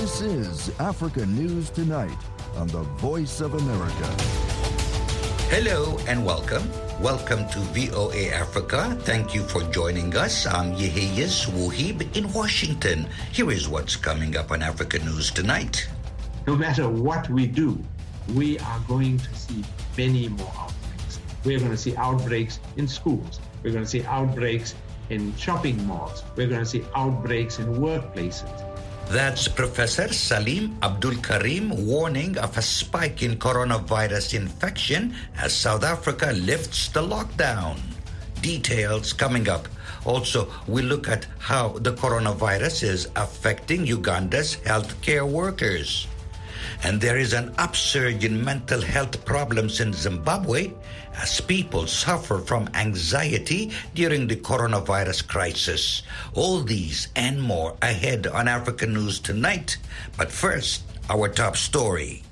This is Africa News Tonight on the Voice of America. Hello and welcome. Welcome to VOA Africa. Thank you for joining us. I'm Yeheyes Wuhib in Washington. Here is what's coming up on Africa News Tonight. No matter what we do, we are going to see many more outbreaks. We're going to see outbreaks in schools. We're going to see outbreaks in shopping malls. We're going to see outbreaks in workplaces. That's Professor Salim Abdul Karim warning of a spike in coronavirus infection as South Africa lifts the lockdown. Details coming up. Also, we look at how the coronavirus is affecting Uganda's healthcare workers. And there is an upsurge in mental health problems in Zimbabwe as people suffer from anxiety during the coronavirus crisis. All these and more ahead on Africa News Tonight. But first, our top story.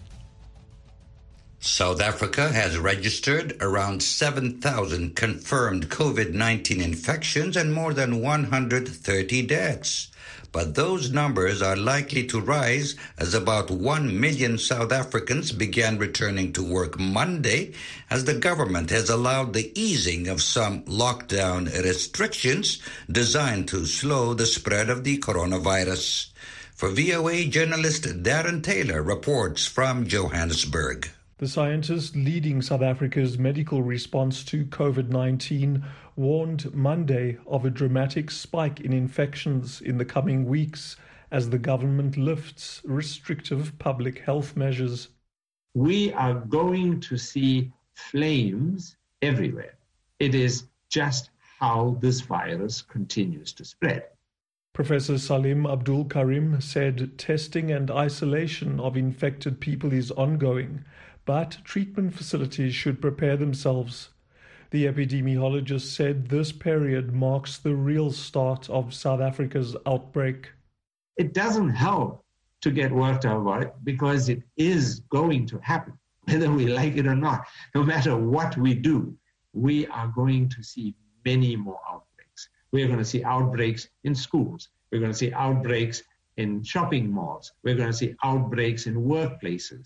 South Africa has registered around 7,000 confirmed COVID-19 infections and more than 130 deaths. But those numbers are likely to rise as about 1 million South Africans began returning to work Monday as the government has allowed the easing of some lockdown restrictions designed to slow the spread of the coronavirus. For VOA journalist Darren Taylor reports from Johannesburg. The scientist leading South Africa's medical response to COVID-19 warned Monday of a dramatic spike in infections in the coming weeks as the government lifts restrictive public health measures. We are going to see flames everywhere. It is just how this virus continues to spread. Professor Salim Abdul Karim said testing and isolation of infected people is ongoing, but treatment facilities should prepare themselves. The epidemiologist said this period marks the real start of South Africa's outbreak. It doesn't help to get worked out about it because it is going to happen, whether we like it or not. No matter what we do, we are going to see many more outbreaks. We're going to see outbreaks in schools. We're going to see outbreaks in shopping malls. We're going to see outbreaks in workplaces.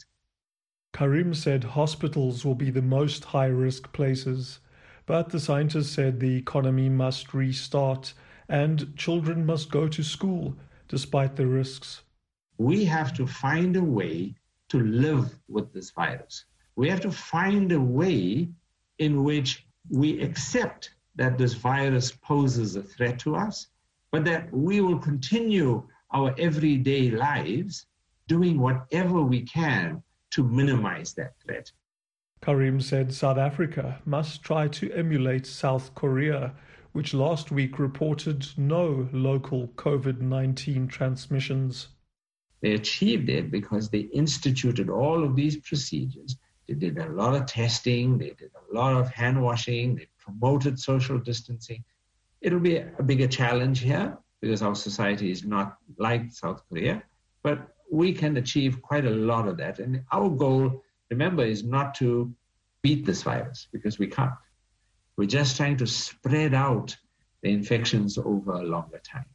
Karim said hospitals will be the most high-risk places, but the scientist said the economy must restart and children must go to school despite the risks. We have to find a way to live with this virus. We have to find a way in which we accept that this virus poses a threat to us, but that we will continue our everyday lives doing whatever we can to minimize that threat. Karim said South Africa must try to emulate South Korea, which last week reported no local COVID-19 transmissions. They achieved it because they instituted all of these procedures. They did a lot of testing, they did a lot of hand washing, they promoted social distancing. It'll be a bigger challenge here because our society is not like South Korea, but we can achieve quite a lot of that. And our goal, remember, is not to beat this virus because we can't. We're just trying to spread out the infections over a longer time.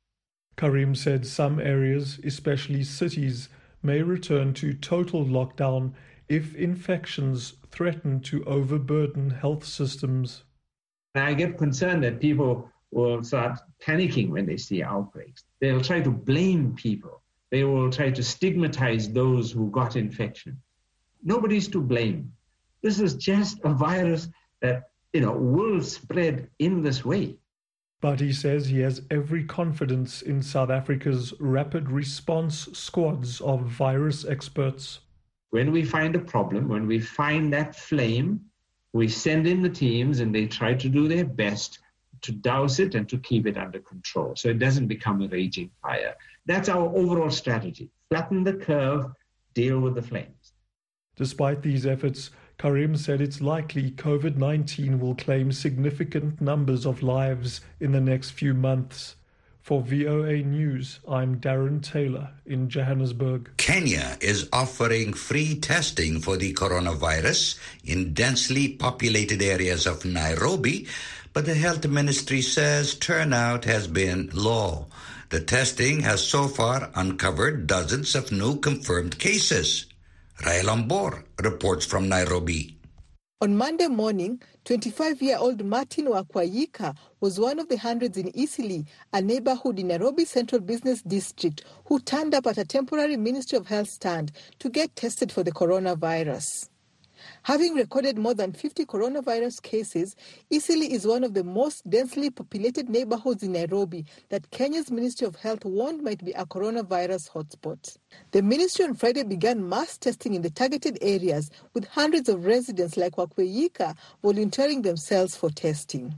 Karim said some areas, especially cities, may return to total lockdown if infections threaten to overburden health systems. I get concerned that people will start panicking when they see outbreaks. They'll try to blame people. They will try to stigmatize those who got infection. Nobody's to blame. This is just a virus that, will spread in this way. But he says he has every confidence in South Africa's rapid response squads of virus experts. When we find a problem, when we find that flame, we send in the teams and they try to do their best to douse it and to keep it under control so it doesn't become a raging fire. That's our overall strategy. Flatten the curve, deal with the flames. Despite these efforts, Karim said it's likely COVID-19 will claim significant numbers of lives in the next few months. For VOA News, I'm Darren Taylor in Johannesburg. Kenya is offering free testing for the coronavirus in densely populated areas of Nairobi, but the health ministry says turnout has been low. The testing has so far uncovered dozens of new confirmed cases. Rael Ambor reports from Nairobi. On Monday morning, 25-year-old Martin Wakwayika was one of the hundreds in Eastleigh, a neighborhood in Nairobi Central Business District, who turned up at a temporary Ministry of Health stand to get tested for the coronavirus. Having recorded more than 50 coronavirus cases, Eastleigh is one of the most densely populated neighborhoods in Nairobi that Kenya's Ministry of Health warned might be a coronavirus hotspot. The ministry on Friday began mass testing in the targeted areas, with hundreds of residents like Wakweyika volunteering themselves for testing.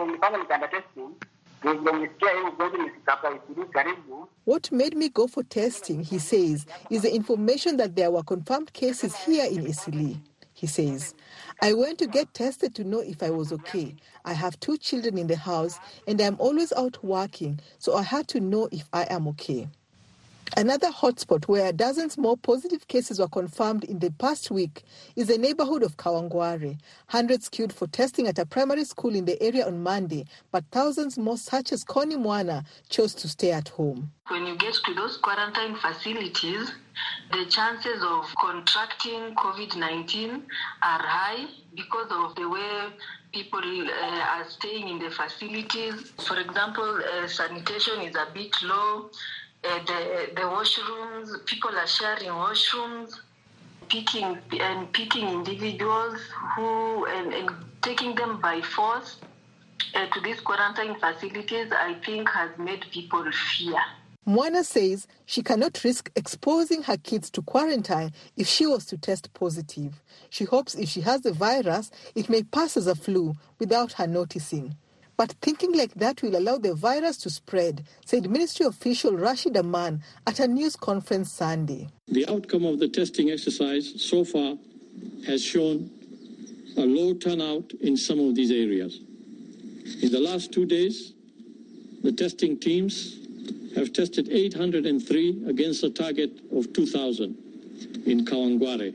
What made me go for testing, he says, is the information that there were confirmed cases here in Eastleigh. He says, I went to get tested to know if I was okay. I have 2 children in the house and I'm always out working, so I had to know if I am okay. Another hotspot where dozens more positive cases were confirmed in the past week is the neighborhood of Kawangware. Hundreds queued for testing at a primary school in the area on Monday, but thousands more, such as Connie Mwana, chose to stay at home. When you get to those quarantine facilities, the chances of contracting COVID-19 are high because of the way people are staying in the facilities. For example, sanitation is a bit low. The washrooms, people are sharing washrooms, picking individuals and taking them by force to these quarantine facilities, I think has made people fear. Mwana says she cannot risk exposing her kids to quarantine if she was to test positive. She hopes if she has the virus, it may pass as a flu without her noticing. But thinking like that will allow the virus to spread, said Ministry official Rashid Aman at a news conference Sunday. The outcome of the testing exercise so far has shown a low turnout in some of these areas. In the last 2 days, the testing teams have tested 803 against a target of 2,000 in Kawangware,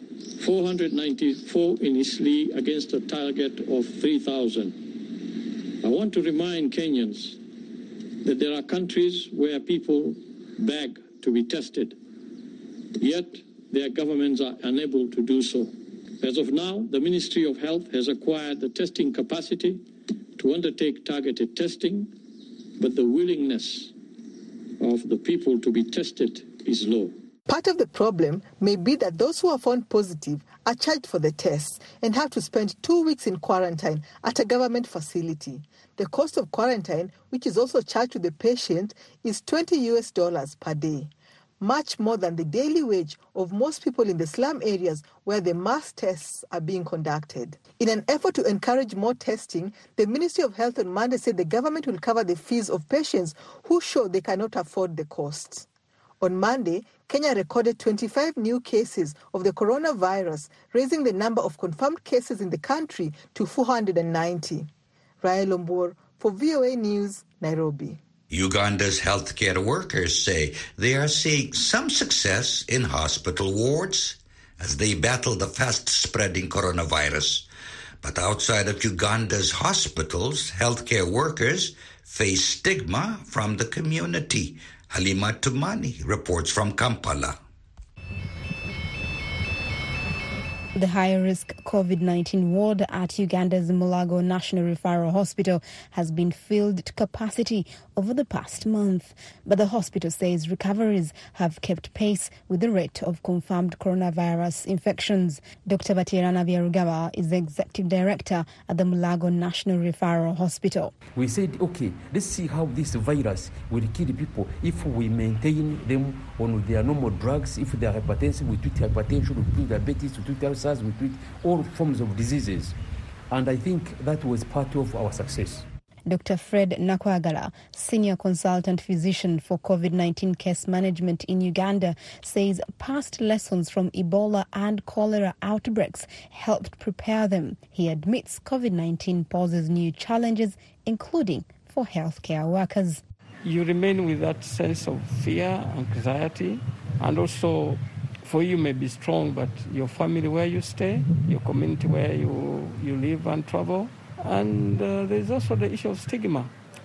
494 in Eastleigh against a target of 3,000. I want to remind Kenyans that there are countries where people beg to be tested, yet their governments are unable to do so. As of now, the Ministry of Health has acquired the testing capacity to undertake targeted testing, but the willingness of the people to be tested is low. Part of the problem may be that those who are found positive are charged for the tests and have to spend 2 weeks in quarantine at a government facility. The cost of quarantine, which is also charged to the patient, is $20 per day, much more than the daily wage of most people in the slum areas where the mass tests are being conducted. In an effort to encourage more testing, the Ministry of Health on Monday said the government will cover the fees of patients who show they cannot afford the costs. On Monday, Kenya recorded 25 new cases of the coronavirus, raising the number of confirmed cases in the country to 490. Rael Ombor for VOA News, Nairobi. Uganda's healthcare workers say they are seeing some success in hospital wards as they battle the fast-spreading coronavirus. But outside of Uganda's hospitals, healthcare workers face stigma from the community. Halima Tumani reports from Kampala. The high-risk COVID-19 ward at Uganda's Mulago National Referral Hospital has been filled to capacity over the past month. But the hospital says recoveries have kept pace with the rate of confirmed coronavirus infections. Dr. Batirana Byarugawa is the executive director at the Mulago National Referral Hospital. We said, okay, let's see how this virus will kill people if we maintain them on their normal drugs. If they are hypertensive, we treat hypertension, we treat diabetes, we treat ulcers, we treat all forms of diseases. And I think that was part of our success. Dr. Fred Nakwagala, Senior Consultant Physician for COVID-19 case management in Uganda, says past lessons from Ebola and cholera outbreaks helped prepare them. He admits COVID-19 poses new challenges, including for healthcare workers. You remain with that sense of fear, anxiety, and also for you may be strong, but your family where you stay, your community where you live and travel. And there's also the issue of stigma.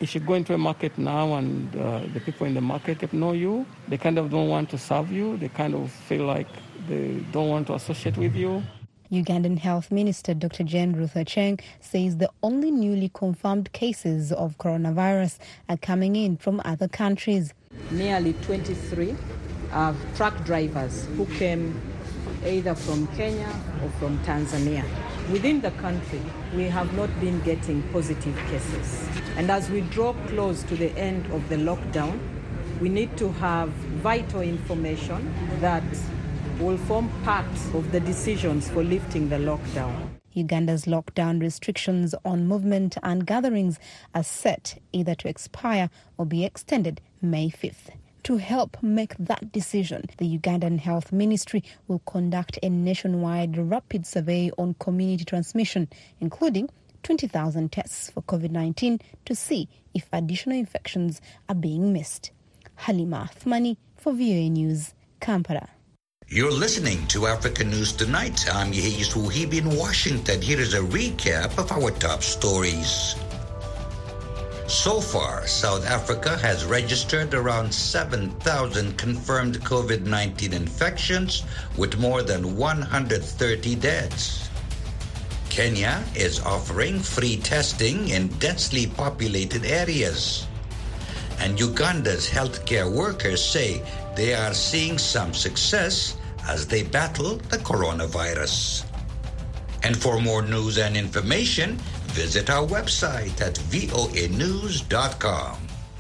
If you go into a market now and the people in the market know you, they kind of don't want to serve you. They kind of feel like they don't want to associate with you. Ugandan Health Minister Dr. Jane Ruth Aceng says the only newly confirmed cases of coronavirus are coming in from other countries. Nearly 23 are truck drivers who came either from Kenya or from Tanzania. Within the country, we have not been getting positive cases. And as we draw close to the end of the lockdown, we need to have vital information that will form part of the decisions for lifting the lockdown. Uganda's lockdown restrictions on movement and gatherings are set either to expire or be extended May 5th. To help make that decision, the Ugandan Health Ministry will conduct a nationwide rapid survey on community transmission, including 20,000 tests for COVID-19 to see if additional infections are being missed. Halima Athmani for VOA News, Kampala. You're listening to Africa News Tonight. I'm Yehis Wuhibi in Washington. Here is a recap of our top stories. So far, South Africa has registered around 7,000 confirmed COVID-19 infections with more than 130 deaths. Kenya is offering free testing in densely populated areas. And Uganda's healthcare workers say they are seeing some success as they battle the coronavirus. And for more news and information, visit our website at voanews.com.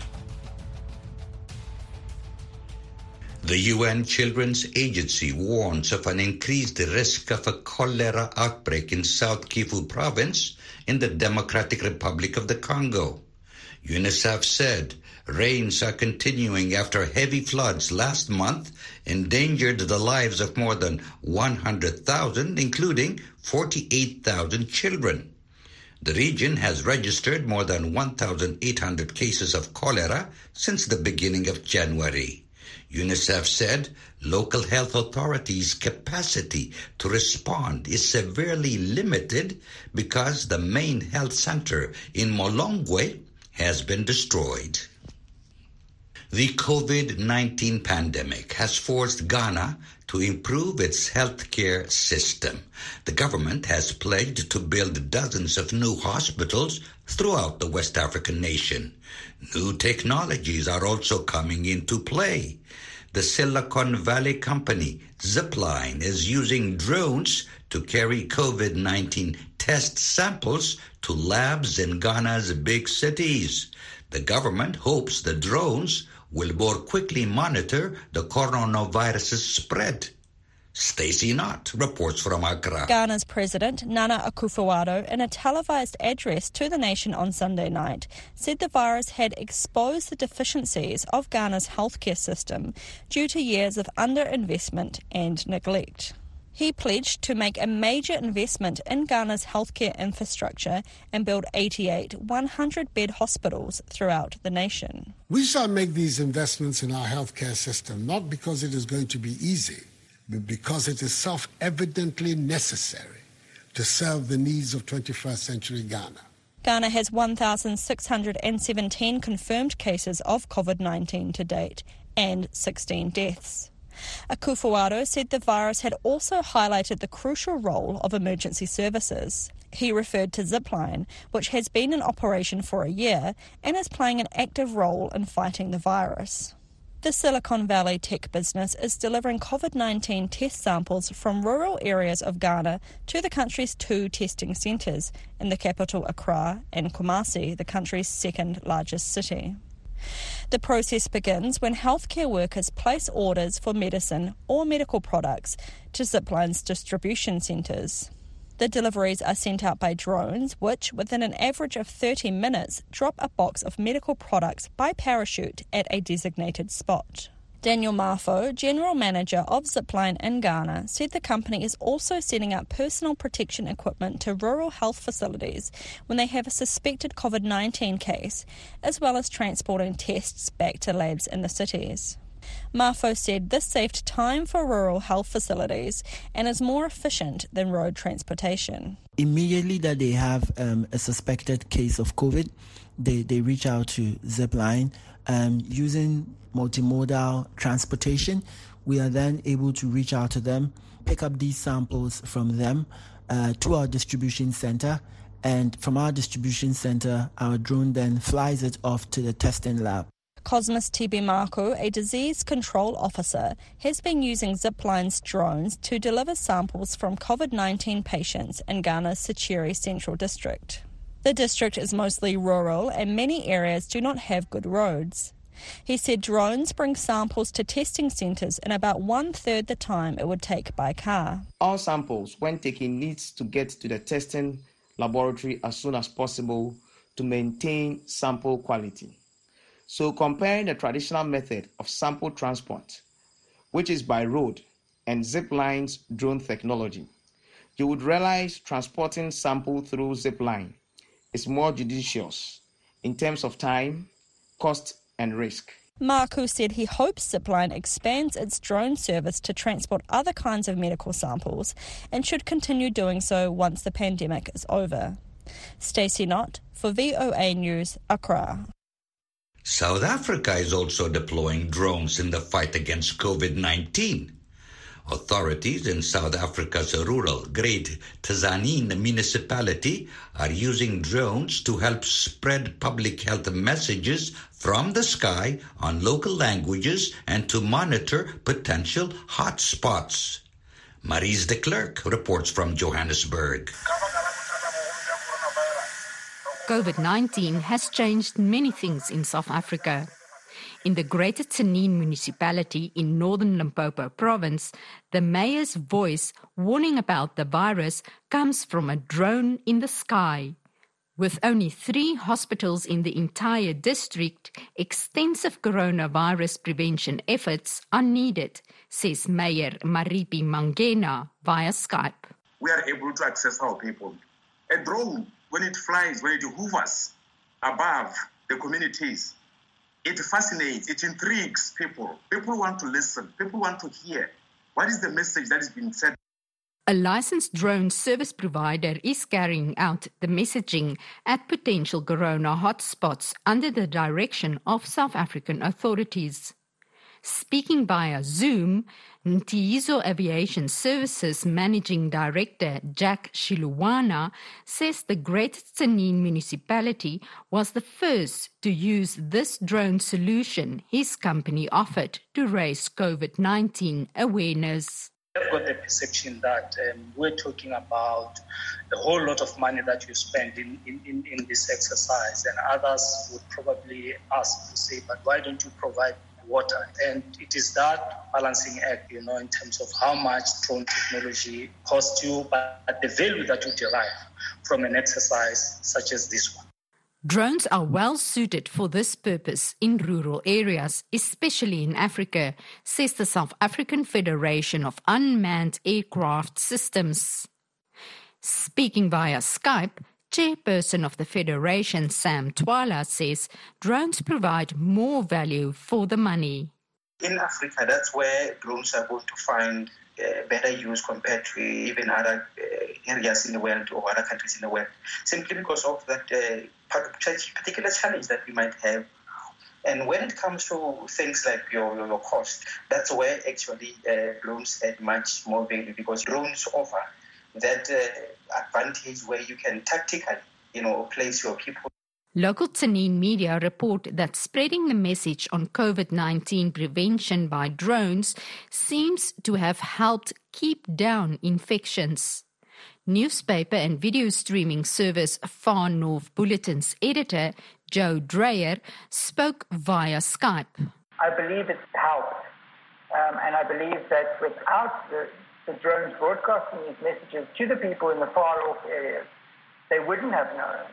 The UN Children's Agency warns of an increased risk of a cholera outbreak in South Kivu province in the Democratic Republic of the Congo. UNICEF said rains are continuing after heavy floods last month endangered the lives of more than 100,000, including 48,000 children. The region has registered more than 1,800 cases of cholera since the beginning of January. UNICEF said local health authorities' capacity to respond is severely limited because the main health center in Molongwe has been destroyed. The COVID-19 pandemic has forced Ghana to improve its healthcare system. The government has pledged to build dozens of new hospitals throughout the West African nation. New technologies are also coming into play. The Silicon Valley company Zipline is using drones to carry COVID-19 test samples to labs in Ghana's big cities. The government hopes the drones will more quickly monitor the coronavirus's spread. Stacey Knott reports from Accra. Ghana's President, Nana Akufo-Addo, in a televised address to the nation on Sunday night, said the virus had exposed the deficiencies of Ghana's healthcare system due to years of underinvestment and neglect. He pledged to make a major investment in Ghana's healthcare infrastructure and build 88 100-bed hospitals throughout the nation. We shall make these investments in our healthcare system not because it is going to be easy, but because it is self-evidently necessary to serve the needs of 21st century Ghana. Ghana has 1,617 confirmed cases of COVID-19 to date and 16 deaths. Akufo-Addo said the virus had also highlighted the crucial role of emergency services. He referred to Zipline, which has been in operation for a year and is playing an active role in fighting the virus. The Silicon Valley tech business is delivering COVID-19 test samples from rural areas of Ghana to the country's 2 testing centres in the capital Accra and Kumasi, the country's second largest city. The process begins when healthcare workers place orders for medicine or medical products to Zipline's distribution centres. The deliveries are sent out by drones, which, within an average of 30 minutes, drop a box of medical products by parachute at a designated spot. Daniel Mafo, General Manager of Zipline in Ghana, said the company is also setting up personal protection equipment to rural health facilities when they have a suspected COVID-19 case, as well as transporting tests back to labs in the cities. Mafo said this saved time for rural health facilities and is more efficient than road transportation. Immediately that they have a suspected case of COVID, they reach out to Zipline. Using multimodal transportation, we are then able to reach out to them, pick up these samples from them to our distribution center, and from our distribution center, our drone then flies it off to the testing lab. Cosmas Tibimaku, a disease control officer, has been using Zipline's drones to deliver samples from COVID-19 patients in Ghana's Sechiri Central District. The district is mostly rural and many areas do not have good roads. He said drones bring samples to testing centres in about 1/3 the time it would take by car. All samples, when taken, needs to get to the testing laboratory as soon as possible to maintain sample quality. So comparing the traditional method of sample transport, which is by road, and Zipline's drone technology, you would realize transporting sample through Zipline is more judicious in terms of time, cost, and risk. Marku said he hopes Zipline expands its drone service to transport other kinds of medical samples and should continue doing so once the pandemic is over. Stacey Knott for VOA News, Accra. South Africa is also deploying drones in the fight against COVID-19. Authorities in South Africa's rural Great Tzaneen municipality are using drones to help spread public health messages from the sky on local languages and to monitor potential hotspots. Maurice de Klerk reports from Johannesburg. COVID-19 has changed many things in South Africa. In the Greater Tzaneen municipality in northern Limpopo province, the mayor's voice warning about the virus comes from a drone in the sky. With only 3 hospitals in the entire district, extensive coronavirus prevention efforts are needed, says Mayor Maripi Mangena via Skype. We are able to access our people. A drone, when it flies, when it hovers above the communities, it fascinates, it intrigues people. People want to listen. People want to hear. What is the message that is being said? A licensed drone service provider is carrying out the messaging at potential corona hotspots under the direction of South African authorities. Speaking via Zoom, Ntiyizo Aviation Services Managing Director Jack Shiluwana says the Great Tzaneen municipality was the first to use this drone solution his company offered to raise COVID-19 awareness. I've got the perception that we're talking about a whole lot of money that you spend in this exercise, and others would probably ask to say, but why don't you provide water? And it is that balancing act, in terms of how much drone technology costs you, but the value that you derive from an exercise such as this one. Drones are well suited for this purpose in rural areas, especially in Africa, says the South African Federation of Unmanned Aircraft Systems. Speaking via Skype, Chairperson of the Federation, Sam Twala, says drones provide more value for the money. In Africa, that's where drones are going to find better use compared to even other areas in the world or other countries in the world, simply because of that particular challenge that we might have. And when it comes to things like your cost, that's where actually drones add much more value, because drones offer that advantage where you can tactically, place your people. Local Tzaneen media report that spreading the message on COVID-19 prevention by drones seems to have helped keep down infections. Newspaper and video streaming service Far North Bulletin's editor, Joe Dreyer, spoke via Skype. I believe it's helped, and I believe that without the drones broadcasting these messages to the people in the far-off areas, they wouldn't have known.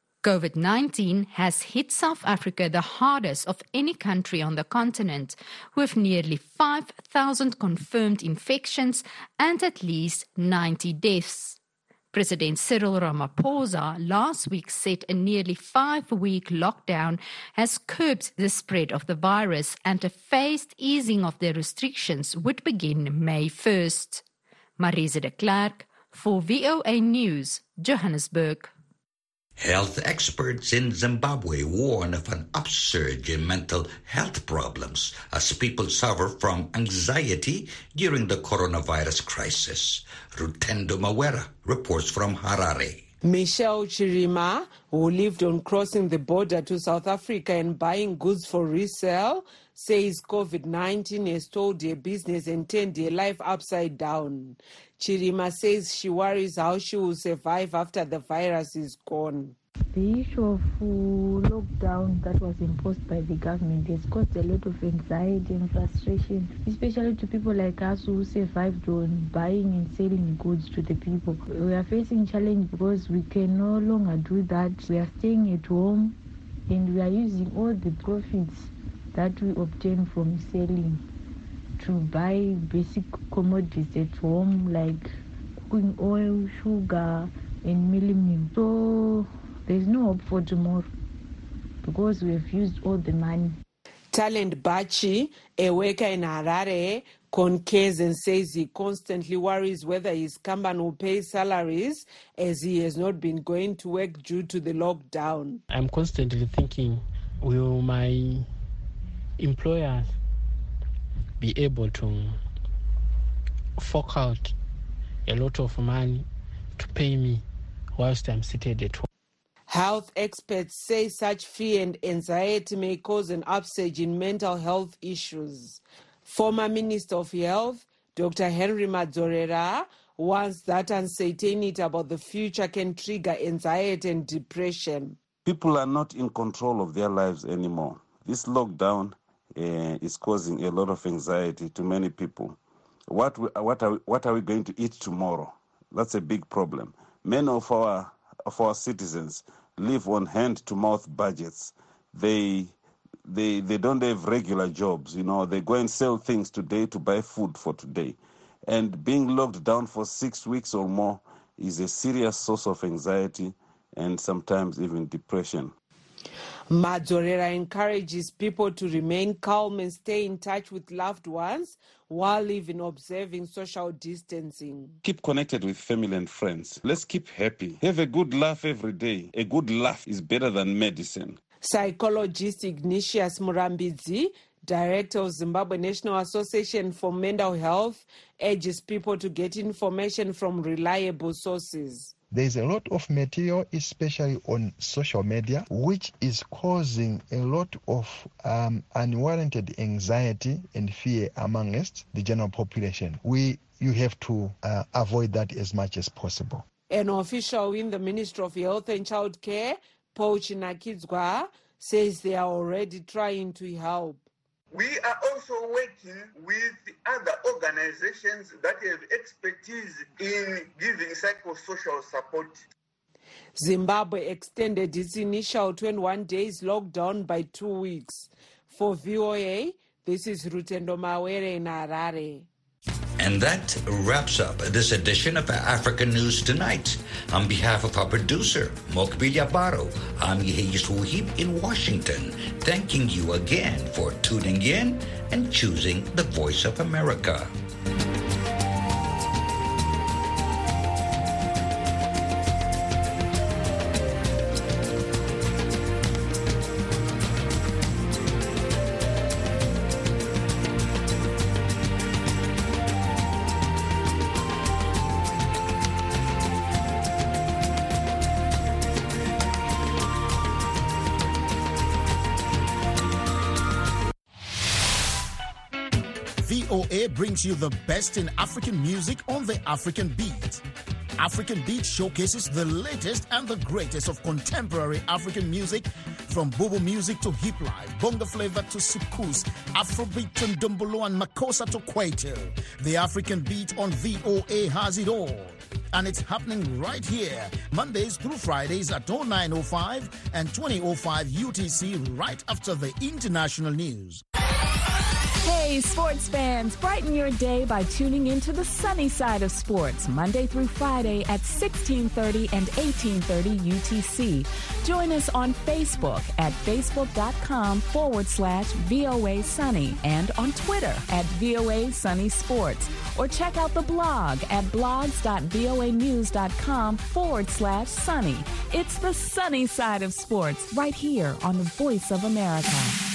COVID-19 has hit South Africa the hardest of any country on the continent, with nearly 5,000 confirmed infections and at least 90 deaths. President Cyril Ramaphosa last week said a nearly 5-week lockdown has curbed the spread of the virus and a phased easing of the restrictions would begin May 1st. Marise de Klerk for VOA News, Johannesburg. Health experts in Zimbabwe warn of an upsurge in mental health problems as people suffer from anxiety during the coronavirus crisis. Rutendo Mawera reports from Harare. Michelle Chirima, who lived on crossing the border to South Africa and buying goods for resale, says COVID-19 has told her business and turned her life upside down. Chirima says she worries how she will survive after the virus is gone. The issue of lockdown that was imposed by the government has caused a lot of anxiety and frustration, especially to people like us who survived on buying and selling goods to the people. We are facing challenge because we can no longer do that. We are staying at home and we are using all the profits that we obtain from selling to buy basic commodities at home like cooking oil, sugar and milling meal. So there's no hope for tomorrow because we have used all the money. Talent Bachi, a worker in Harare, concurs and says he constantly worries whether his company will pay salaries as he has not been going to work due to the lockdown. I'm constantly thinking, will my employers be able to fork out a lot of money to pay me whilst I'm seated at home? Health experts say such fear and anxiety may cause an upsurge in mental health issues. Former Minister of Health, Dr. Henry Madzorera, warns that uncertainty about the future can trigger anxiety and depression. People are not in control of their lives anymore. This lockdown is causing a lot of anxiety to many people. What are we going to eat tomorrow? That's a big problem. Many of our citizens live on hand-to-mouth budgets. They don't have regular jobs. They go and sell things today to buy food for today. And being locked down for 6 weeks or more is a serious source of anxiety and sometimes even depression. Madzorera encourages people to remain calm and stay in touch with loved ones while even observing social distancing. Keep connected with family and friends. Let's keep happy. Have a good laugh every day. A good laugh is better than medicine. Psychologist Ignatius Murambidzi, Director of Zimbabwe National Association for Mental Health, urges people to get information from reliable sources. There's a lot of material, especially on social media, which is causing a lot of unwarranted anxiety and fear amongst the general population. You have to avoid that as much as possible. An official in the Ministry of Health and Child Care, Paul Chinakidzwa, says they are already trying to help. We are also working with other organizations that have expertise in giving psychosocial support. Zimbabwe extended its initial 21 days lockdown by 2 weeks. For VOA, this is Rutendo Mawere in Harare. And that wraps up this edition of African News Tonight. On behalf of our producer, Mokbilia Baro, I'm Yehis Wuhib in Washington, thanking you again for tuning in and choosing the Voice of America. VOA brings you the best in African music on the African Beat. African Beat showcases the latest and the greatest of contemporary African music, from Bobo music to hip life, bongo flavor to soukous, Afrobeat to Ndombolo and Makossa to Kwaito. The African Beat on VOA has it all. And it's happening right here, Mondays through Fridays at 09:05 and 20:05 UTC, right after the international news. Hey, sports fans, brighten your day by tuning into the sunny side of sports, Monday through Friday at 1630 and 1830 UTC. Join us on Facebook at facebook.com/VOA Sunny and on Twitter at VOA Sunny Sports. Or check out the blog at blogs.voanews.com/sunny. It's the sunny side of sports right here on the Voice of America.